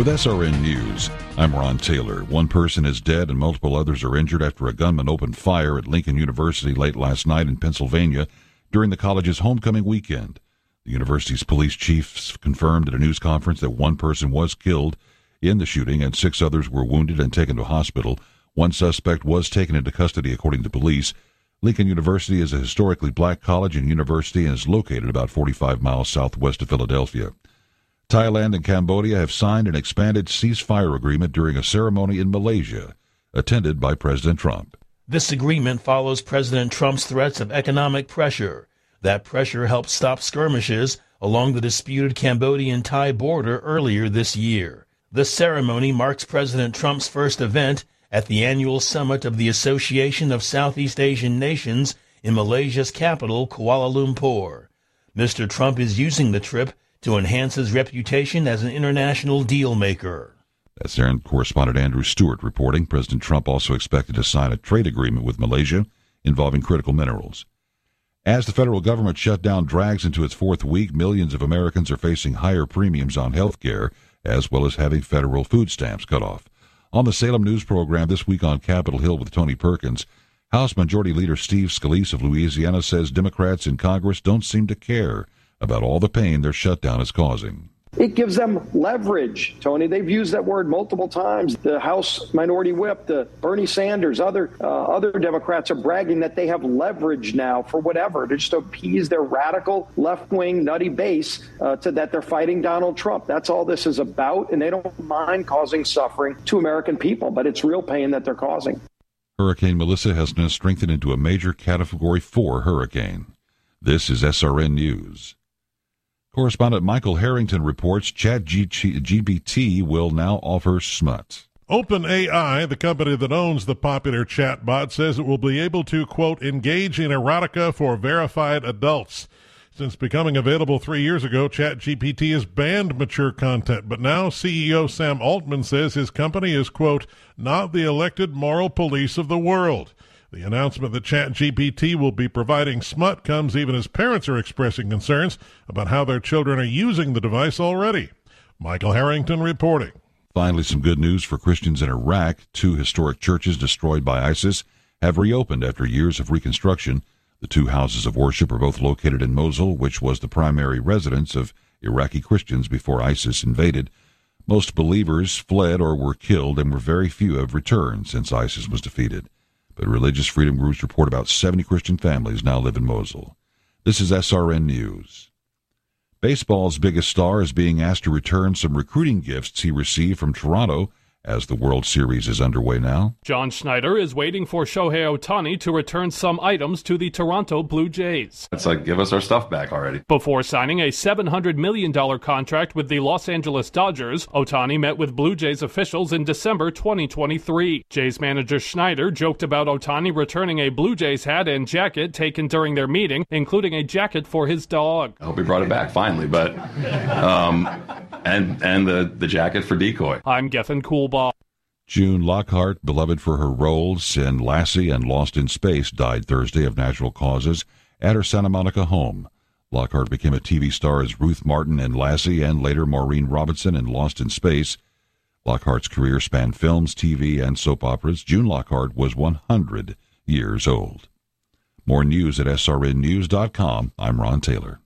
With SRN News, I'm Ron Taylor. One person is dead and multiple others are injured after a gunman opened fire at Lincoln University late last night in Pennsylvania during the college's homecoming weekend. The university's police chiefs confirmed at a news conference that one person was killed in the shooting and 6 others were wounded and taken to hospital. One suspect was taken into custody, according to police. Lincoln University is a historically black college and university and is located about 45 miles southwest of Philadelphia. Thailand and Cambodia have signed an expanded ceasefire agreement during a ceremony in Malaysia, attended by President Trump. This agreement follows President Trump's threats of economic pressure. That pressure helped stop skirmishes along the disputed Cambodian-Thai border earlier this year. The ceremony marks President Trump's first event at the annual summit of the Association of Southeast Asian Nations in Malaysia's capital, Kuala Lumpur. Mr. Trump is using the trip to enhance his reputation as an international deal maker. That's ARN correspondent Andrew Stewart reporting. President Trump also expected to sign a trade agreement with Malaysia involving critical minerals. As the federal government shutdown drags into its 4th week, millions of Americans are facing higher premiums on health care, as well as having federal food stamps cut off. On the Salem News program this week on Capitol Hill with Tony Perkins, House Majority Leader Steve Scalise of Louisiana says Democrats in Congress don't seem to care about all the pain their shutdown is causing. It gives them leverage, Tony. They've used that word multiple times. The House Minority Whip, Bernie Sanders, other Democrats are bragging that they have leverage now for whatever to just appease their radical left-wing nutty base that they're fighting Donald Trump. That's all this is about, and they don't mind causing suffering to American people, but it's real pain that they're causing. Hurricane Melissa has now strengthened into a major Category 4 hurricane. This is SRN News. Correspondent Michael Harrington reports ChatGPT will now offer SMUT. OpenAI, the company that owns the popular chatbot, says it will be able to, quote, engage in erotica for verified adults. Since becoming available 3 years ago, ChatGPT has banned mature content, but now CEO Sam Altman says his company is, quote, not the elected moral police of the world. The announcement that ChatGPT will be providing SMUT comes even as parents are expressing concerns about how their children are using the device already. Michael Harrington reporting. Finally, some good news for Christians in Iraq. 2 historic churches destroyed by ISIS have reopened after years of reconstruction. The 2 houses of worship are both located in Mosul, which was the primary residence of Iraqi Christians before ISIS invaded. Most believers fled or were killed, and very few have returned since ISIS was defeated. But religious freedom groups report about 70 Christian families now live in Mosul. This is SRN News. Baseball's biggest star is being asked to return some recruiting gifts he received from Toronto as the World Series is underway now. John Schneider is waiting for Shohei Ohtani to return some items to the Toronto Blue Jays. It's like, give us our stuff back already. Before signing a $700 million contract with the Los Angeles Dodgers, Ohtani met with Blue Jays officials in December 2023. Jays manager Schneider joked about Ohtani returning a Blue Jays hat and jacket taken during their meeting, including a jacket for his dog. I hope he brought it back finally, but and the jacket for Decoy. I'm Gethin Coolbaugh. June Lockhart, beloved for her roles in Lassie and Lost in Space, died Thursday of natural causes at her Santa Monica home. Lockhart became a TV star as Ruth Martin in Lassie and later Maureen Robinson in Lost in Space. Lockhart's career spanned films, TV, and soap operas. June Lockhart was 100 years old. More news at srnnews.com. I'm Ron Taylor.